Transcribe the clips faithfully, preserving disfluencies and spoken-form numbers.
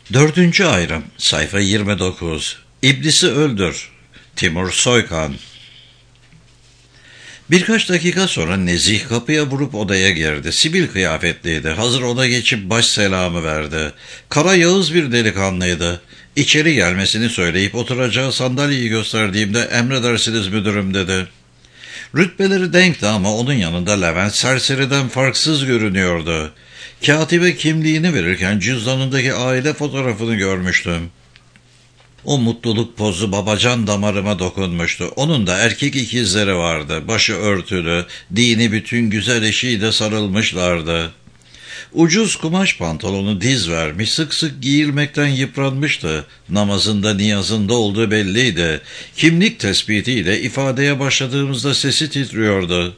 Dördüncü ayrım, sayfa yirmi dokuz. İblisi öldür. Timur Soykan. Birkaç dakika sonra Nezih kapıya vurup odaya girdi. Sivil kıyafetliydi. Hazır ona geçip baş selamı verdi. Kara Yağız bir delikanlıydı. İçeri gelmesini söyleyip oturacağı sandalyeyi gösterdiğimde emredersiniz müdürüm dedi. Rütbeleri denkti ama onun yanında Levent serseriden farksız görünüyordu. Katibe kimliğini verirken cüzdanındaki aile fotoğrafını görmüştüm. O mutluluk pozu babacan damarıma dokunmuştu. Onun da erkek ikizleri vardı. Başı örtülü, dini bütün güzel eşiyle sarılmışlardı. Ucuz kumaş pantolonu diz vermiş, sık sık giyilmekten yıpranmıştı. Namazında niyazında olduğu belliydi. Kimlik tespitiyle ifadeye başladığımızda sesi titriyordu.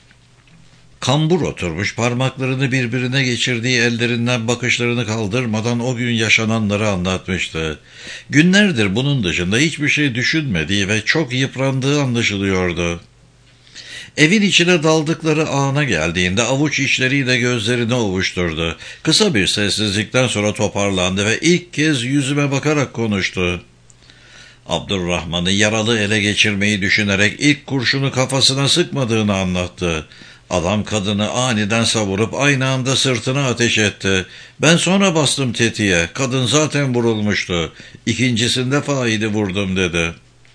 Kambur oturmuş, parmaklarını birbirine geçirdiği ellerinden bakışlarını kaldırmadan o gün yaşananları anlatmıştı. Günlerdir bunun dışında hiçbir şey düşünmediği ve çok yıprandığı anlaşılıyordu. Evin içine daldıkları ana geldiğinde avuç içleriyle gözlerini ovuşturdu. Kısa bir sessizlikten sonra toparlandı ve ilk kez yüzüme bakarak konuştu. Abdurrahman'ı yaralı ele geçirmeyi düşünerek ilk kurşunu kafasına sıkmadığını anlattı. Adam kadını aniden savurup aynı anda sırtına ateş etti. Ben sonra bastım tetiğe. Kadın zaten vurulmuştu. İkincisinde faili vurdum dedi.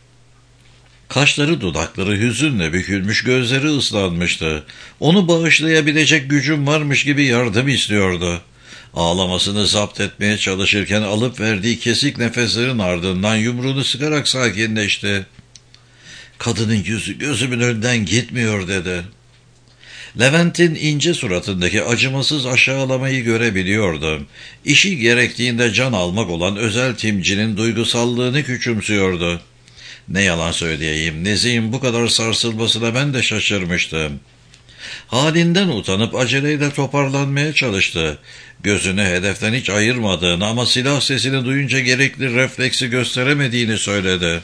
Kaşları dudakları hüzünle bükülmüş, gözleri ıslanmıştı. Onu bağışlayabilecek gücüm varmış gibi yardım istiyordu. Ağlamasını zapt etmeye çalışırken alıp verdiği kesik nefeslerin ardından yumruğunu sıkarak sakinleşti. Kadının yüzü gözümün önünden gitmiyor dedi. Levent'in ince suratındaki acımasız aşağılamayı görebiliyordum. İşi gerektiğinde can almak olan özel timcinin duygusallığını küçümsüyordu. Ne yalan söyleyeyim, Nezih'in bu kadar sarsılmasına ben de şaşırmıştım. Halinden utanıp aceleyle toparlanmaya çalıştı. Gözünü hedeften hiç ayırmadığını ama silah sesini duyunca gerekli refleksi gösteremediğini söyledi.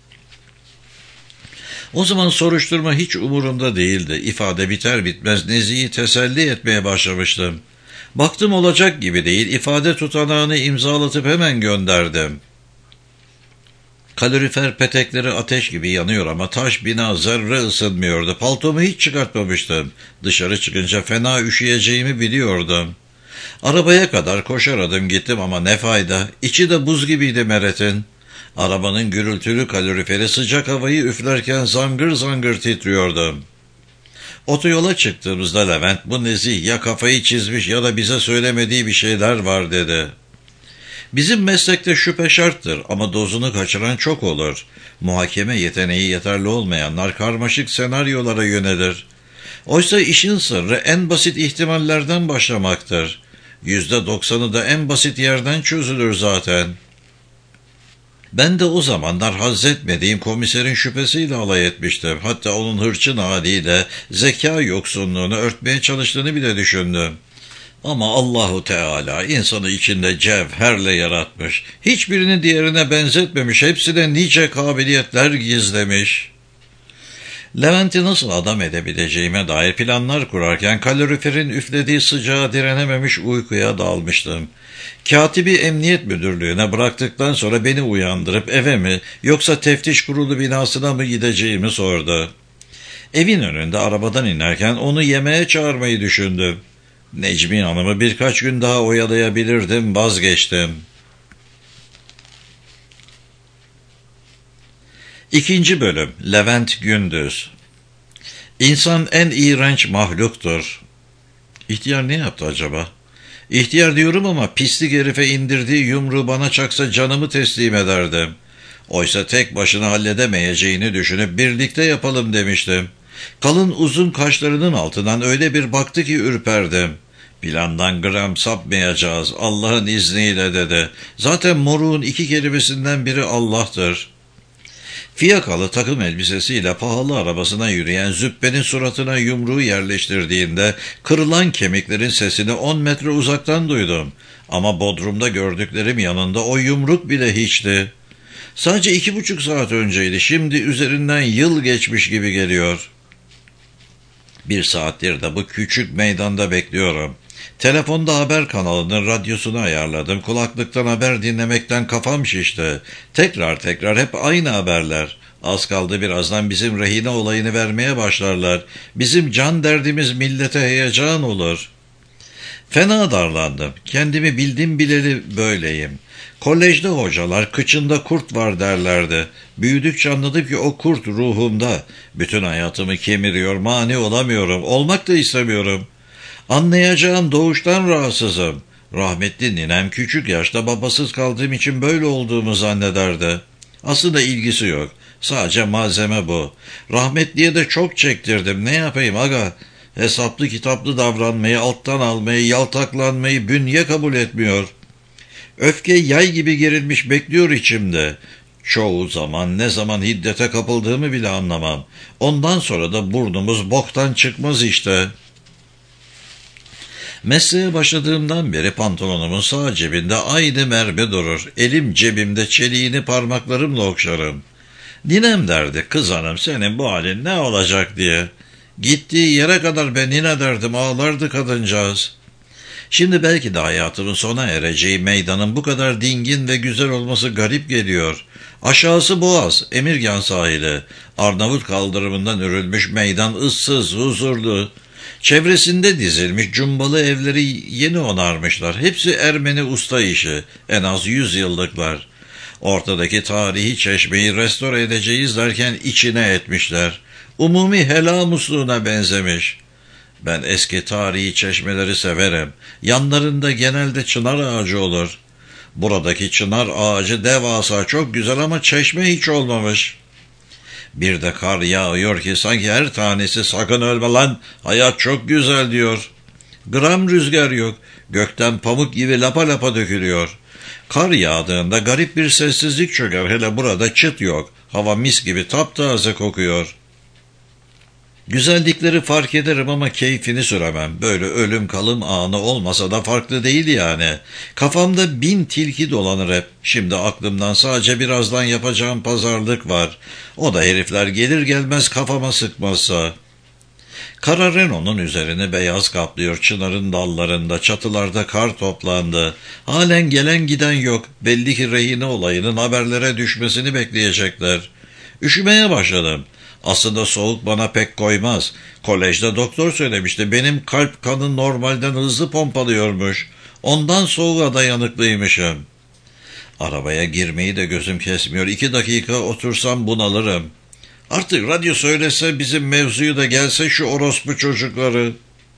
O zaman soruşturma hiç umurumda değildi. İfade biter bitmez Nezih'i teselli etmeye başlamıştım. Baktım olacak gibi değil, ifade tutanağını imzalatıp hemen gönderdim. Kalorifer petekleri ateş gibi yanıyor ama taş bina zerre ısınmıyordu. Paltomu hiç çıkartmamıştım. Dışarı çıkınca fena üşüyeceğimi biliyordum. Arabaya kadar koşar adım gittim ama ne fayda. İçi de buz gibiydi Meret'in. Arabanın gürültülü kaloriferi sıcak havayı üflerken zangır zangır titriyordum. Otoyola çıktığımızda Levent, bu Nezih ya kafayı çizmiş ya da bize söylemediği bir şeyler var dedi. Bizim meslekte şüphe şarttır ama dozunu kaçıran çok olur. Muhakeme yeteneği yeterli olmayanlar karmaşık senaryolara yönelir. Oysa işin sırrı en basit ihtimallerden başlamaktır. Yüzde doksanı da en basit yerden çözülür zaten. Ben de o zamanlar hazzetmediğim komiserin şüphesiyle alay etmiştim. Hatta onun hırçın haliyle zeka yoksunluğunu örtmeye çalıştığını bile düşündüm. Ama Allahu Teala insanı içinde cevherle yaratmış. Hiçbirini diğerine benzetmemiş. Hepsine nice kabiliyetler gizlemiş. Levent'i nasıl adam edebileceğime dair planlar kurarken kaloriferin üflediği sıcağa direnememiş uykuya dalmıştım. Katibi emniyet müdürlüğüne bıraktıktan sonra beni uyandırıp eve mi yoksa teftiş kurulu binasına mı gideceğimi sordu. Evin önünde arabadan inerken onu yemeğe çağırmayı düşündüm. Necmi Hanım'ı birkaç gün daha oyalayabilirdim, vazgeçtim. İkinci bölüm, Levent Gündüz. İnsan en iğrenç mahluktur. İhtiyar ne yaptı acaba? İhtiyar diyorum ama pislik herife indirdiği yumruğu bana çaksa canımı teslim ederdim. Oysa tek başına halledemeyeceğini düşünüp birlikte yapalım demiştim. Kalın uzun kaşlarının altından öyle bir baktı ki ürperdim. Plandan gram sapmayacağız Allah'ın izniyle dedi. Zaten moruğun iki kelimesinden biri Allah'tır. Fiyakalı takım elbisesiyle pahalı arabasına yürüyen züppenin suratına yumruğu yerleştirdiğinde kırılan kemiklerin sesini on metre uzaktan duydum. Ama Bodrum'da gördüklerim yanında o yumruk bile hiçti. Sadece iki buçuk saat önceydi, şimdi üzerinden yıl geçmiş gibi geliyor. Bir saattir de bu küçük meydanda bekliyorum. Telefonda haber kanalının radyosunu ayarladım. Kulaklıktan haber dinlemekten kafam şişti. Tekrar tekrar hep aynı haberler. Az kaldı birazdan bizim rehine olayını vermeye başlarlar. Bizim can derdimiz millete heyecan olur. Fena darlandım. Kendimi bildim bileli böyleyim. Kolejde hocalar kıçında kurt var derlerdi. Büyüdükçe anladım ki o kurt ruhumda. Bütün hayatımı kemiriyor, mani olamıyorum. Olmak da istemiyorum. Anlayacağım, doğuştan rahatsızım. Rahmetli ninem küçük yaşta babasız kaldığım için böyle olduğumu zannederdi. Aslında ilgisi yok. Sadece malzeme bu. Rahmetliye de çok çektirdim. Ne yapayım aga? Hesaplı kitaplı davranmayı, alttan almayı, yaltaklanmayı bünye kabul etmiyor. Öfke yay gibi gerilmiş bekliyor içimde. Çoğu zaman ne zaman hiddete kapıldığımı bile anlamam. Ondan sonra da burnumuz boktan çıkmaz işte. Mesleğe başladığımdan beri pantolonumun sağ cebinde aynı mermi durur. Elim cebimde, çeliğini parmaklarımla okşarım. Ninem derdi, kız hanım senin bu halin ne olacak diye. Gittiği yere kadar ben nine derdim, ağlardı kadıncağız. Şimdi belki de hayatımın sona ereceği meydanın bu kadar dingin ve güzel olması garip geliyor. Aşağısı Boğaz, Emirgan sahili, Arnavut kaldırımından örülmüş meydan ıssız, huzurlu. Çevresinde dizilmiş cumbalı evleri yeni onarmışlar. Hepsi Ermeni usta işi, en az yüz yıllıklar. Ortadaki tarihi çeşmeyi restore edeceğiz derken içine etmişler. Umumi helal musluğuna benzemiş. Ben eski tarihi çeşmeleri severim. Yanlarında genelde çınar ağacı olur. Buradaki çınar ağacı devasa, çok güzel ama çeşme hiç olmamış. Bir de kar yağıyor ki sanki her tanesi sakın ölme lan, hayat çok güzel diyor. Gram rüzgar yok, gökten pamuk gibi lapa lapa dökülüyor. Kar yağdığında garip bir sessizlik çöker, hele burada çıt yok. Hava mis gibi taptaze kokuyor. Güzellikleri fark ederim ama keyfini süremem. Böyle ölüm kalım anı olmasa da farklı değil yani. Kafamda bin tilki dolanır hep. Şimdi aklımdan sadece birazdan yapacağım pazarlık var. O da herifler gelir gelmez kafama sıkmazsa. Kara Renault'un üzerini beyaz kaplıyor, çınarın dallarında, çatılarda kar toplandı. Halen gelen giden yok. Belli ki rehine olayının haberlere düşmesini bekleyecekler. Üşümeye başladım. Aslında soğuk bana pek koymaz. Kolejde doktor söylemişti. Benim kalp kanı normalden hızlı pompalıyormuş. Ondan soğuğa dayanıklıymışım. Arabaya girmeyi de gözüm kesmiyor. İki dakika otursam bunalırım. Artık radyo söylese bizim mevzuyu da gelse şu orospu çocukları.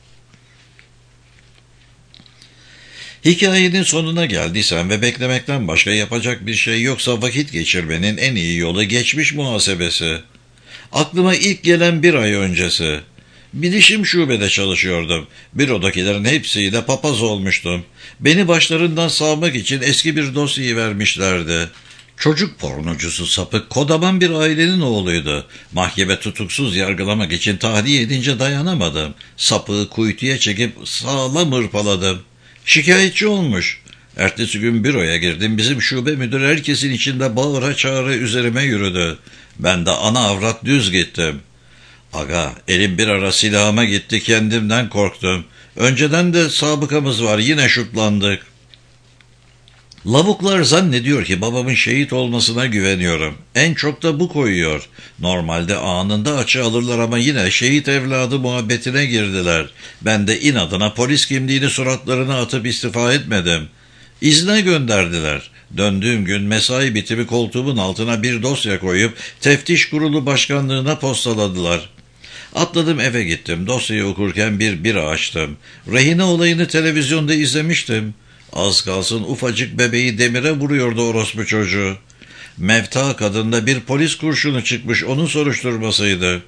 Hikayenin sonuna geldiysen ve beklemekten başka yapacak bir şey yoksa vakit geçirmenin en iyi yolu geçmiş muhasebesi. Aklıma ilk gelen bir ay öncesi. Bilişim şubede çalışıyordum. Bürodakilerin hepsiyle papaz olmuştum. Beni başlarından sağmak için eski bir dosyayı vermişlerdi. Çocuk pornocusu sapık kodaman bir ailenin oğluydu. Mahkeme tutuksuz yargılamak için tahliye edince dayanamadım. Sapığı kuytuya çekip sağlam hırpaladım. Şikayetçi olmuş. Ertesi gün büroya girdim. Bizim şube müdürü herkesin içinde bağıra çağıra üzerime yürüdü. Ben de ana avrat düz gittim. Aga, elim bir ara silahıma gitti, kendimden korktum. Önceden de sabıkamız var, yine şutlandık. Lavuklar zannediyor ki babamın şehit olmasına güveniyorum. En çok da bu koyuyor. Normalde anında açı alırlar ama yine şehit evladı muhabbetine girdiler. Ben de inadına polis kimliğini suratlarına atıp istifa etmedim. İzne gönderdiler. Döndüğüm gün mesai bitimi koltuğumun altına bir dosya koyup teftiş kurulu başkanlığına postaladılar. Atladım eve gittim. Dosyayı okurken bir bira açtım. Rehine olayını televizyonda izlemiştim. Az kalsın ufacık bebeği demire vuruyordu orospu çocuğu. Mevta kadında bir polis kurşunu çıkmış, onun soruşturmasıydı.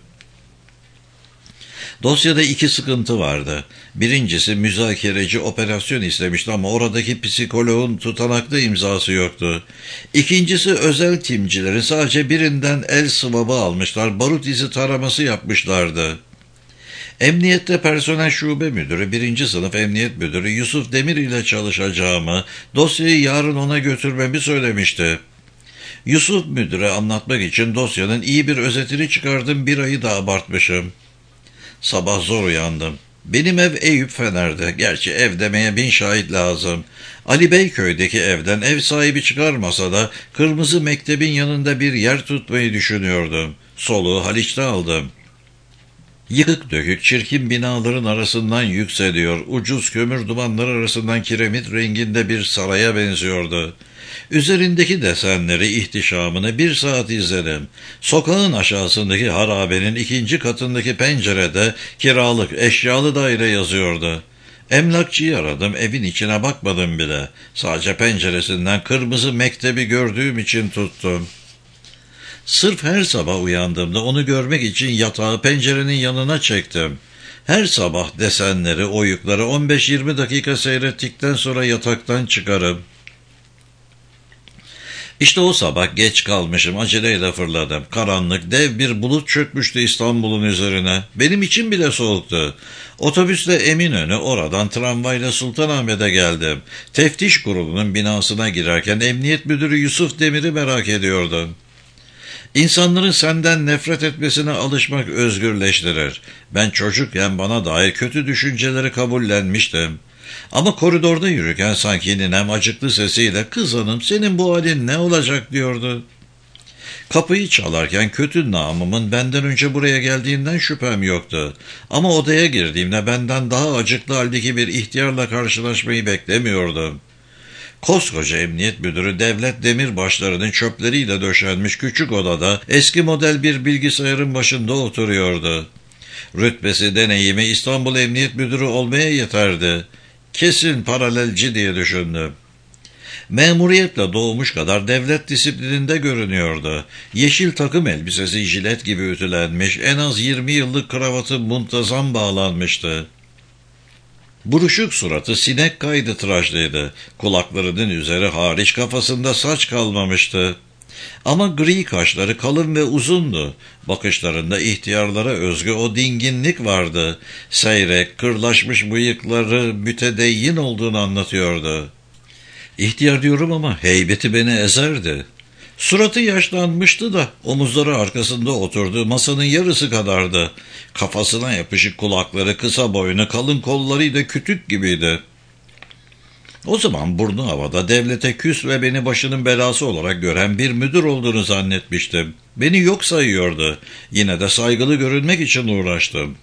Dosyada iki sıkıntı vardı. Birincisi müzakereci operasyon istemişti ama oradaki psikoloğun tutanaklı imzası yoktu. İkincisi özel timcilerin sadece birinden el sıvabı almışlar, barut izi taraması yapmışlardı. Emniyette personel şube müdürü, birinci sınıf emniyet müdürü Yusuf Demir ile çalışacağımı, dosyayı yarın ona götürmemi söylemişti. Yusuf müdüre anlatmak için dosyanın iyi bir özetini çıkardım, bir ayı da abartmışım. Sabah zor uyandım. Benim ev Eyüp Fener'de. Gerçi ev demeye bin şahit lazım. Ali Beyköy'deki evden ev sahibi çıkarmasa da Kırmızı Mektebin yanında bir yer tutmayı düşünüyordum. Soluğu Haliç'te aldım. Yıkık dökük çirkin binaların arasından yükseliyor, ucuz kömür dumanları arasından kiremit renginde bir saraya benziyordu. Üzerindeki desenleri, ihtişamını bir saat izledim. Sokağın aşağısındaki harabenin ikinci katındaki pencerede kiralık eşyalı daire yazıyordu. Emlakçıyı aradım, evin içine bakmadım bile. Sadece penceresinden Kırmızı Mektebi gördüğüm için tuttum. Sırf her sabah uyandığımda onu görmek için yatağı pencerenin yanına çektim. Her sabah desenleri, oyukları on beş yirmi dakika seyrettikten sonra yataktan çıkarım. İşte o sabah geç kalmışım, aceleyle fırladım. Karanlık, dev bir bulut çökmüştü İstanbul'un üzerine. Benim için bile soğuktu. Otobüsle Eminönü, oradan tramvayla Sultanahmet'e geldim. Teftiş kurulunun binasına girerken Emniyet Müdürü Yusuf Demir'i merak ediyordum. İnsanların senden nefret etmesine alışmak özgürleştirir. Ben çocukken bana dair kötü düşünceleri kabullenmiştim. Ama koridorda yürürken sanki ninem acıklı sesiyle "Kız hanım, senin bu halin ne olacak?" diyordu. Kapıyı çalarken kötü namımın benden önce buraya geldiğinden şüphem yoktu. Ama odaya girdiğimde benden daha acıklı haldeki bir ihtiyarla karşılaşmayı beklemiyordum. Koskoca emniyet müdürü Devlet Demirbaşları'nın çöpleriyle döşenmiş küçük odada eski model bir bilgisayarın başında oturuyordu. Rütbesi, deneyimi İstanbul Emniyet Müdürü olmaya yeterdi. Kesin paralelci diye düşündüm. Memuriyetle doğmuş kadar devlet disiplininde görünüyordu. Yeşil takım elbisesi jilet gibi ütülenmiş, en az yirmi yıllık kravatı muntazam bağlanmıştı. Buruşuk suratı sinek kaydı tıraşlıydı. Kulaklarının üzeri hariç kafasında saç kalmamıştı. Ama gri kaşları kalın ve uzundu. Bakışlarında ihtiyarlara özgü o dinginlik vardı. Seyrek, kırlaşmış bıyıkları mütedeyyin olduğunu anlatıyordu. İhtiyar diyorum ama heybeti beni ezerdi. Suratı yaşlanmıştı da omuzları arkasında oturduğu masanın yarısı kadardı. Kafasına yapışık kulakları, kısa boynu, kalın kollarıyla kütük gibiydi. O zaman burnu havada, devlete küs ve beni başının belası olarak gören bir müdür olduğunu zannetmiştim. Beni yok sayıyordu. Yine de saygılı görünmek için uğraştım.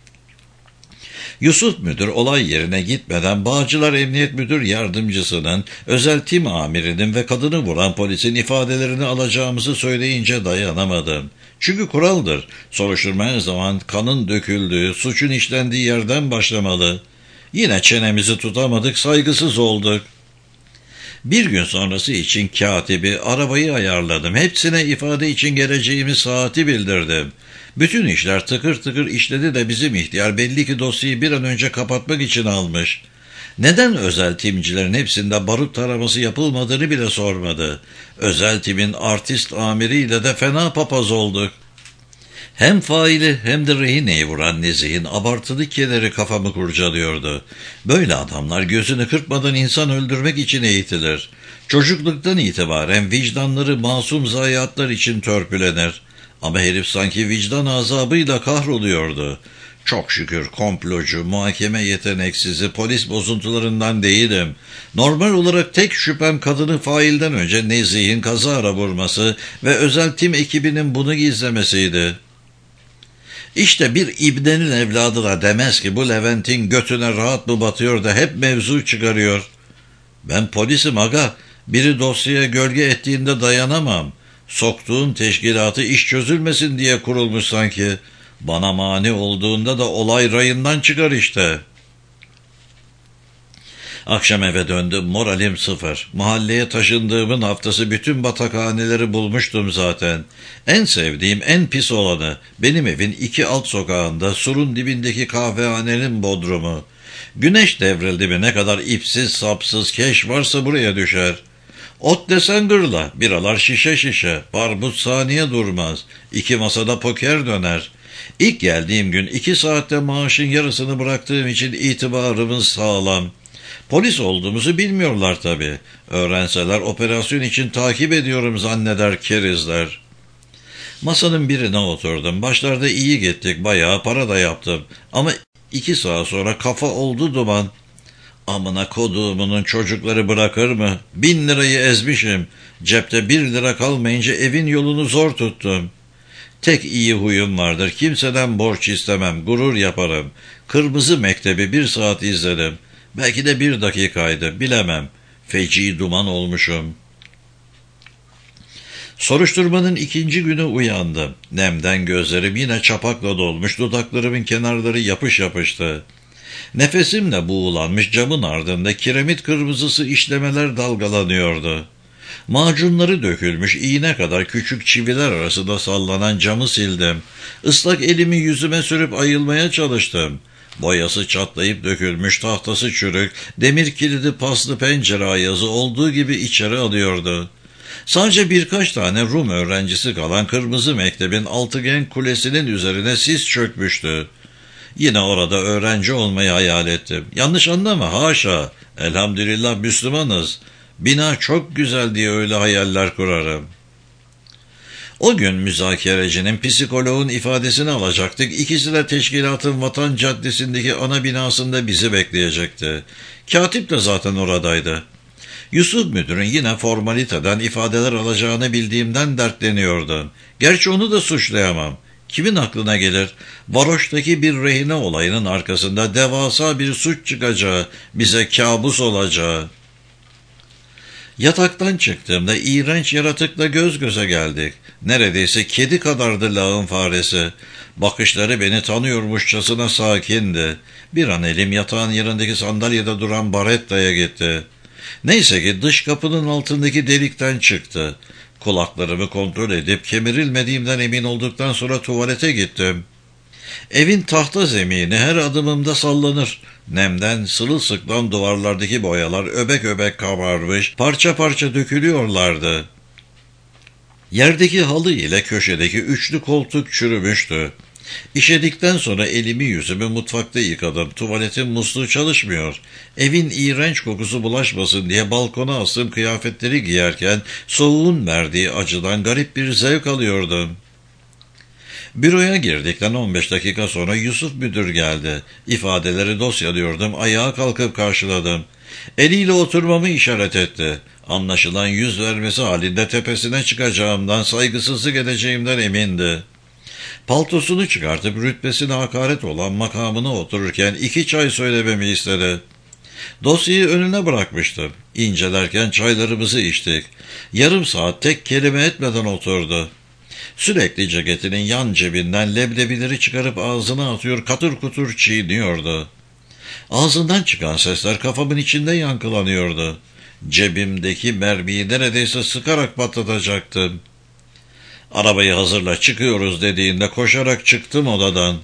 Yusuf Müdür olay yerine gitmeden Bağcılar Emniyet Müdür Yardımcısının, özel tim amirinin ve kadını vuran polisin ifadelerini alacağımızı söyleyince dayanamadım. Çünkü kuraldır. Soruşturma her zaman kanın döküldüğü, suçun işlendiği yerden başlamalı. Yine çenemizi tutamadık, saygısız olduk. Bir gün sonrası için katibi, arabayı ayarladım. Hepsine ifade için geleceğimi saati bildirdim. Bütün işler tıkır tıkır işledi de bizim ihtiyar belli ki dosyayı bir an önce kapatmak için almış. Neden özel timcilerin hepsinde barut taraması yapılmadığını bile sormadı. Özel timin artist amiriyle de fena papaz olduk. Hem faili hem de rehineyi vuran Nezih'in abartılı kederi kafamı kurcalıyordu. Böyle adamlar gözünü kırpmadan insan öldürmek için eğitilir. Çocukluktan itibaren vicdanları masum zayiatlar için törpülenir. Ama herif sanki vicdan azabıyla kahroluyordu. Çok şükür komplocu, muhakeme yeteneksizi, polis bozuntularından değilim. Normal olarak tek şüphem kadını failden önce Nezih'in kazara vurması ve özel tim ekibinin bunu gizlemesiydi. İşte bir ibnenin evladı da demez ki bu Levent'in götüne rahat mı batıyor da hep mevzu çıkarıyor. Ben polisim aga, biri dosyaya gölge ettiğinde dayanamam. Soktuğun teşkilatı iş çözülmesin diye kurulmuş sanki. Bana mani olduğunda da olay rayından çıkar işte. Akşam eve döndüm, moralim sıfır. Mahalleye taşındığımın haftası bütün batakhaneleri bulmuştum zaten. En sevdiğim, en pis olanı, benim evin iki alt sokağında, surun dibindeki kahvehanenin bodrumu. Güneş devrildi mi ne kadar ipsiz sapsız keş varsa buraya düşer. Ot desen gırla, biralar şişe şişe, barbut saniye durmaz, iki masada poker döner. İlk geldiğim gün iki saatte maaşın yarısını bıraktığım için itibarımız sağlam. Polis olduğumuzu bilmiyorlar tabii. Öğrenseler operasyon için takip ediyorum zanneder kerizler. Masanın birine oturdum. Başlarda iyi gittik, bayağı para da yaptım. Ama İki saat sonra kafa oldu duman. Amına koduğumunun çocukları bırakır mı? Bin lirayı ezmişim. Cepte bir lira kalmayınca evin yolunu zor tuttum. Tek iyi huyum vardır. Kimseden borç istemem. Gurur yaparım. Kırmızı Mektebi bir saat izledim. Belki de bir dakikaydı. Bilemem. Feci duman olmuşum. Soruşturmanın ikinci günü uyandım. Nemden gözlerim yine çapakla dolmuş. Dudaklarımın kenarları yapış yapıştı. Nefesimle buğulanmış camın ardında kiremit kırmızısı işlemeler dalgalanıyordu. Macunları dökülmüş iğne kadar küçük çiviler arasında sallanan camı sildim. Islak elimi yüzüme sürüp ayılmaya çalıştım. Boyası çatlayıp dökülmüş, tahtası çürük, demir kilidi paslı pencere ayazı olduğu gibi içeri alıyordu. Sadece birkaç tane Rum öğrencisi kalan Kırmızı Mektebin altıgen kulesinin üzerine sis çökmüştü. Yine orada öğrenci olmayı hayal ettim. Yanlış anlama, haşa. Elhamdülillah Müslümanız. Bina çok güzel diye öyle hayaller kurarım. O gün müzakerecinin, psikoloğun ifadesini alacaktık. İkisi de teşkilatın Vatan Caddesi'ndeki ana binasında bizi bekleyecekti. Katip de zaten oradaydı. Yusuf müdürün yine formaliteden ifadeler alacağını bildiğimden dertleniyordum. Gerçi onu da suçlayamam. Kimin aklına gelir? Varoş'taki bir rehine olayının arkasında devasa bir suç çıkacağı, bize kabus olacağı. Yataktan çıktığımda iğrenç yaratıkla göz göze geldik. Neredeyse kedi kadardı lağım faresi. Bakışları beni tanıyormuşçasına sakindi. Bir an elim yatağın yanındaki sandalyede duran Baretta'ya gitti. Neyse ki dış kapının altındaki delikten çıktı. Kulaklarımı kontrol edip kemirilmediğimden emin olduktan sonra tuvalete gittim. Evin tahta zemini her adımımda sallanır. Nemden sırılsıklam duvarlardaki boyalar öbek öbek kabarmış, parça parça dökülüyorlardı. Yerdeki halı ile köşedeki üçlü koltuk çürümüştü. İşedikten sonra elimi yüzümü mutfakta yıkadım. Tuvaletin musluğu çalışmıyor. Evin iğrenç kokusu bulaşmasın diye balkona astığım kıyafetleri giyerken soğuğun verdiği acıdan garip bir zevk alıyordum. Büroya girdikten on beş dakika sonra Yusuf müdür geldi. İfadeleri dosyalıyordum. Ayağa kalkıp karşıladım. Eliyle oturmamı işaret etti. Anlaşılan yüz vermesi halinde tepesine çıkacağımdan, saygısızlık edeceğimden emindi. Paltosunu çıkartıp rütbesine hakaret olan makamına otururken iki çay söylememi istedi. Dosyayı önüne bırakmıştım. İncelerken çaylarımızı içtik. Yarım saat tek kelime etmeden oturdu. Sürekli ceketinin yan cebinden leblebileri çıkarıp ağzına atıyor, katır kutur çiğniyordu. Ağzından çıkan sesler kafamın içinde yankılanıyordu. Cebimdeki mermiyi neredeyse sıkarak patlatacaktım. Arabayı hazırla, çıkıyoruz dediğinde koşarak çıktım odadan.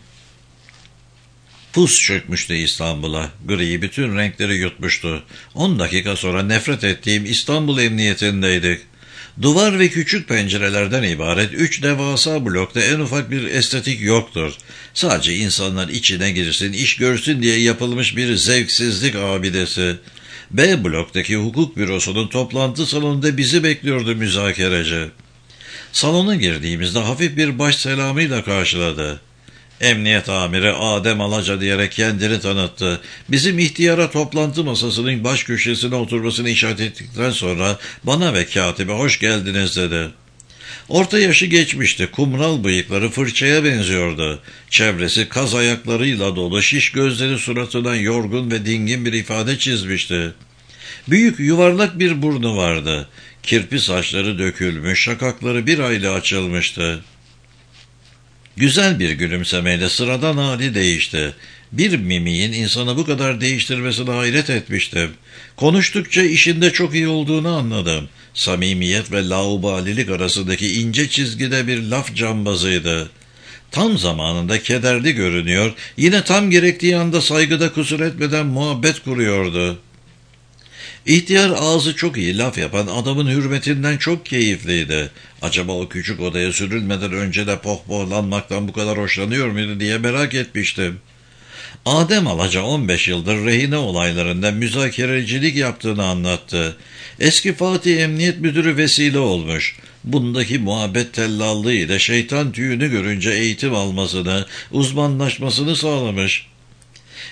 Pus çökmüştü İstanbul'a. Gri bütün renkleri yutmuştu. On dakika sonra nefret ettiğim İstanbul Emniyetindeydik. Duvar ve küçük pencerelerden ibaret üç devasa blokta en ufak bir estetik yoktur. Sadece insanlar içine girsin, iş görsün diye yapılmış bir zevksizlik abidesi. B bloktaki hukuk bürosunun toplantı salonunda bizi bekliyordu müzakereci. Salona girdiğimizde hafif bir baş selamıyla karşıladı. Emniyet amiri Adem Alaca diyerek kendini tanıttı. Bizim ihtiyara toplantı masasının baş köşesine oturmasını işaret ettikten sonra bana ve katibe hoş geldiniz dedi. Orta yaşı geçmişti. Kumral bıyıkları fırçaya benziyordu. Çevresi kaz ayaklarıyla dolu, şiş gözleri suratına yorgun ve dingin bir ifade çizmişti. Büyük yuvarlak bir burnu vardı. Kirpi saçları dökülmüş, şakakları bir ayla açılmıştı. Güzel bir gülümsemeyle sıradan hali değişti. Bir mimiğin insanı bu kadar değiştirmesine hayret etmiştim. Konuştukça işinde çok iyi olduğunu anladım. Samimiyet ve laubalilik arasındaki ince çizgide bir laf cambazıydı. Tam zamanında kederli görünüyor, yine tam gerektiği anda saygıda kusur etmeden muhabbet kuruyordu. İhtiyar ağzı çok iyi laf yapan adamın hürmetinden çok keyifliydi. Acaba o küçük odaya sürülmeden önce de pohpohlanmaktan bu kadar hoşlanıyor muydu diye merak etmiştim. Adem Alaca on beş yıldır rehine olaylarında müzakerecilik yaptığını anlattı. Eski Fatih Emniyet Müdürü vesile olmuş. Bundaki muhabbet tellallığı ile şeytan tüyünü görünce eğitim almasını, uzmanlaşmasını sağlamış.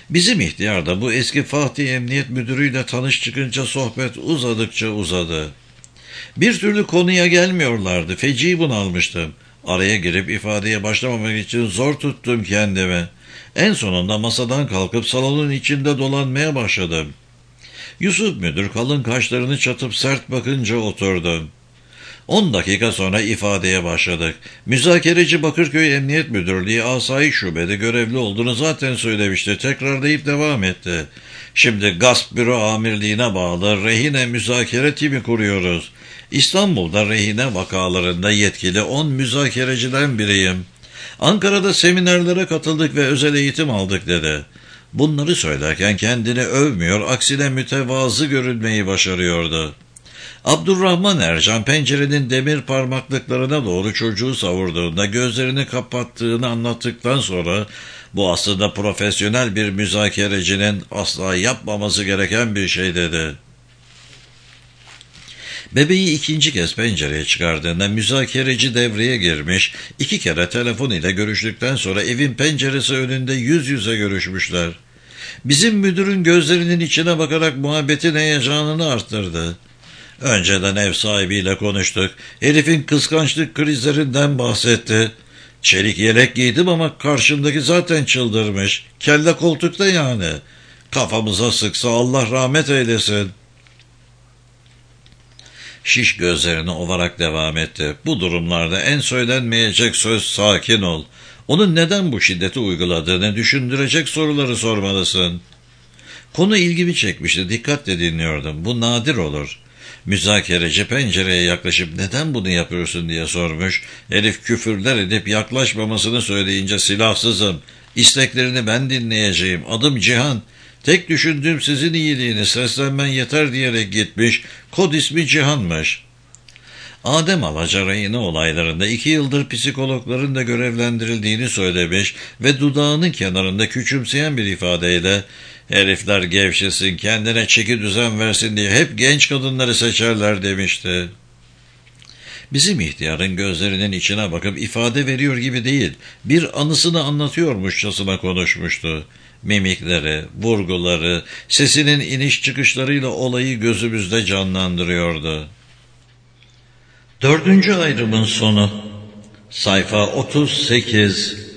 Bizim ihtiyar da bu eski Fatih Emniyet Müdürü'yle tanış çıkınca sohbet uzadıkça uzadı. Bir türlü konuya gelmiyorlardı. Feci bunalmıştım. Araya girip ifadeye başlamamak için zor tuttum kendimi. En sonunda masadan kalkıp salonun içinde dolanmaya başladım. Yusuf müdür kalın kaşlarını çatıp sert bakınca oturdu. On dakika sonra ifadeye başladık. Müzakereci Bakırköy Emniyet Müdürlüğü Asayiş Şube'de görevli olduğunu zaten söylemişti. Tekrarlayıp devam etti. Şimdi gasp büro amirliğine bağlı rehine müzakere timi kuruyoruz. İstanbul'da rehine vakalarında yetkili on müzakereciden biriyim. Ankara'da seminerlere katıldık ve özel eğitim aldık dedi. Bunları söylerken kendini övmüyor, aksine mütevazı görünmeyi başarıyordu. Abdurrahman Ercan pencerenin demir parmaklıklarına doğru çocuğu savurduğunda gözlerini kapattığını anlattıktan sonra bu aslında profesyonel bir müzakerecinin asla yapmaması gereken bir şey dedi. Bebeği ikinci kez pencereye çıkardığında müzakereci devreye girmiş, iki kere telefon ile görüştükten sonra evin penceresi önünde yüz yüze görüşmüşler. Bizim müdürün gözlerinin içine bakarak muhabbetin heyecanını arttırdı. Önceden ev sahibiyle konuştuk. Herifin kıskançlık krizlerinden bahsetti. Çelik yelek giydim ama karşımdaki zaten çıldırmış. Kelle koltukta yani. Kafamıza sıksa Allah rahmet eylesin. Şiş gözlerini ovarak devam etti. Bu durumlarda en söylenmeyecek söz sakin ol. Onun neden bu şiddeti uyguladığını düşündürecek soruları sormalısın. Konu ilgimi çekmişti. Dikkatle dinliyordum. Bu nadir olur. Müzakereci pencereye yaklaşıp neden bunu yapıyorsun diye sormuş. Herif küfürler edip yaklaşmamasını söyleyince silahsızım. İsteklerini ben dinleyeceğim. Adım Cihan. Tek düşündüğüm sizin iyiliğini, seslenmen yeter diyerek gitmiş. Kod ismi Cihan'mış. Adem Alaca rehine olaylarında iki yıldır psikologların da görevlendirildiğini söylemiş ve dudağının kenarında küçümseyen bir ifadeyle herifler gevşesin, kendine çeki düzen versin diye hep genç kadınları seçerler demişti. Bizim ihtiyarın gözlerinin içine bakıp ifade veriyor gibi değil, bir anısını anlatıyormuşçasına konuşmuştu. Mimikleri, vurguları, sesinin iniş çıkışlarıyla olayı gözümüzde canlandırıyordu. Dördüncü ayrımın sonu. Sayfa otuz sekiz.